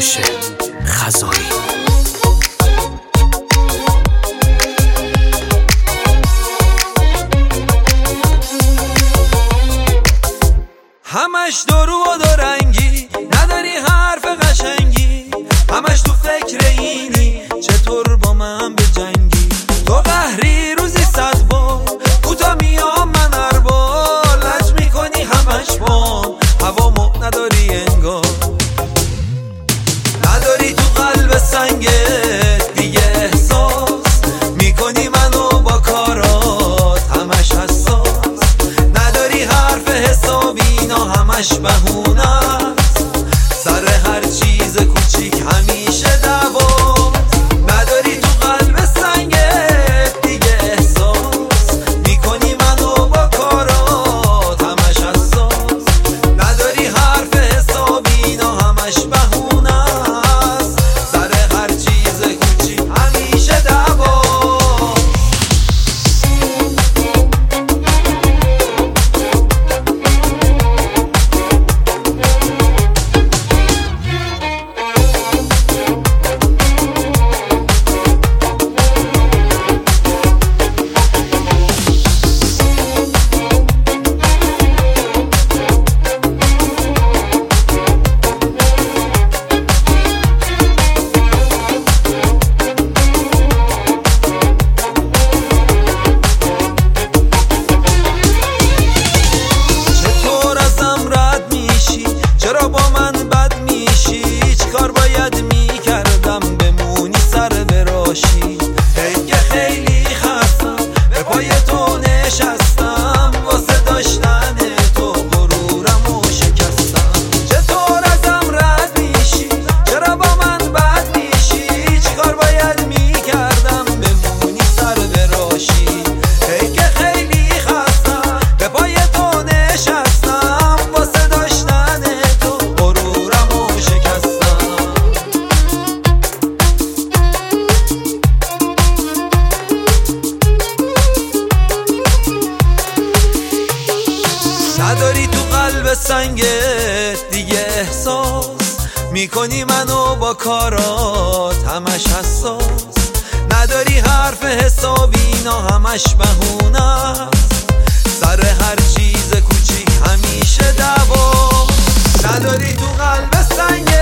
داریوش خزایی. همش دو رو و دو رنگی، نداری حرف قشنگی، همش تو فکر اینی چطور با من بجنگی. تو قهری روزی 100 بار، کوتا میام من هر بار، لج میکنی همش بام، هوامو نداری انگار. نداری تو قلب سنگت دیگه احساس، میکنی منو با کارات همش حساس. نداری حرف حسابی، اینا همش بهونه است، سر هر چیز کوچیک همیشه دعواست. نداری تو قلب سنگت دیگه احساس، میکنی منو با کارات همش حساس. نداری حرف حسابی، اینا همش بهونه است، سر هر چیز کوچیک همیشه دعواست. چرا با من بد میشی؟ چیکار باید میکردم بمونی سر براشی؟ هی که خیلی خستم به پای تو نشستم، واسه داشتن تو غرورمو شکستم. چطور ازم رد میشی؟ چرا با من بد میشی؟ چیکار باید میکردم بمونی سر براشی؟ هی که خیلی خستم به پای تو نشستم، واسه داشتن نداری تو قلب سنگت دیگه احساس، میکنی منو با کارات همش حساس. نداری حرف حسابی، اینا همش بهونه است، سر هر چیز کوچیک همیشه دعوا. نداری تو قلب سنگت